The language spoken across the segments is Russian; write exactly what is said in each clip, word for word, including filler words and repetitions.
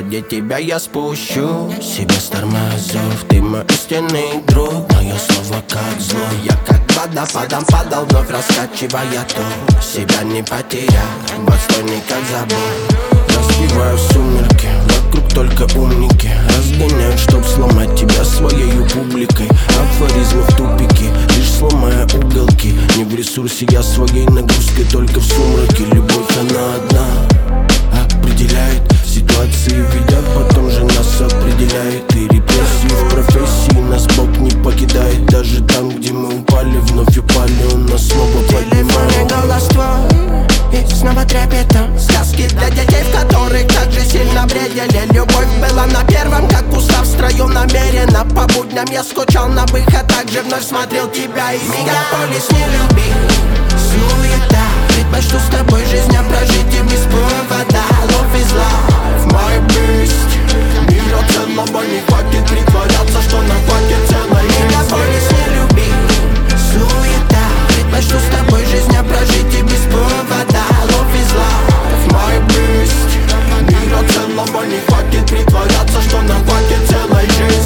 ради тебя я спущу себя с тормозов. Ты мой истинный друг, мое слово как зло. Я как водопадом падал, вновь раскачивая то. Себя не потерял, в отстойный как забор. Разбиваю сумерки, вокруг только умники. Разгоняют, чтоб сломать тебя своей публикой. Афоризмы в тупике, лишь сломая уголки. Не в ресурсе я своей нагрузкой, только в сумраке. Любовь она одна определяет ситуации, видят, потом же нас определяет. И репрессии в профессии нас Бог не покидает. Даже там, где мы упали, вновь упали, он нас снова поднимает. Голос твой и снова трепетом. Сказки для детей, в которых так же сильно бредили. Любовь была на первом, как устав в строю намеренно. По будням я скучал на выход, также вновь смотрел тебя. И мегаполис не любил суета. Предпочту с тобой жизнь прожить и без провода. Love is love, мой бест. Мира целого не хватит притворяться, что нам хватит целой. Мегаполис не любил суета. Предпочту с тобой жизнь прожить и без провода. Love is love, мой бест. Мира целого не хватит притворяться, что нам хватит целой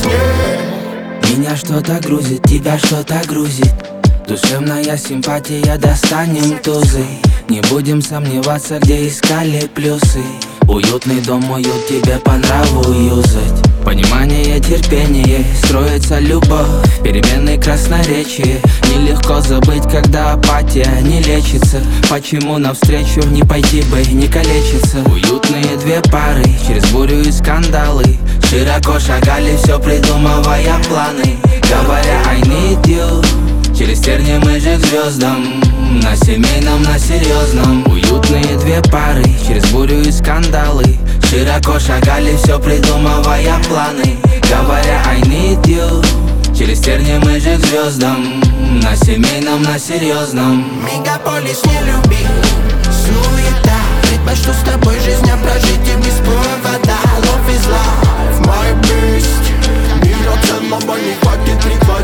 жизни. Меня что-то грузит, тебя что-то грузит. Душевная симпатия, достанем тузы. Не будем сомневаться, где искали плюсы. Уютный дом, уют тебе по нраву юзать. Понимание, терпение, строится любовь. Переменные красноречие. Нелегко забыть, когда апатия не лечится. Почему навстречу не пойти бы, не калечиться? Уютные две пары, через бурю и скандалы. Широко шагали, все придумывая планы. Говоря I need you, через тернии мы же к звездам. На семейном, на серьезном. Уютные две пары, через бурю и скандалы. Широко шагали, все придумывая планы. Говоря I need you, через тернии мы же к звездам. На семейном, на серьезном. Мегаполис не любил суета. Предпочту с тобой жизнь прожить и без провода. Love is love, мой бест. Мира целого не хватит притворяться.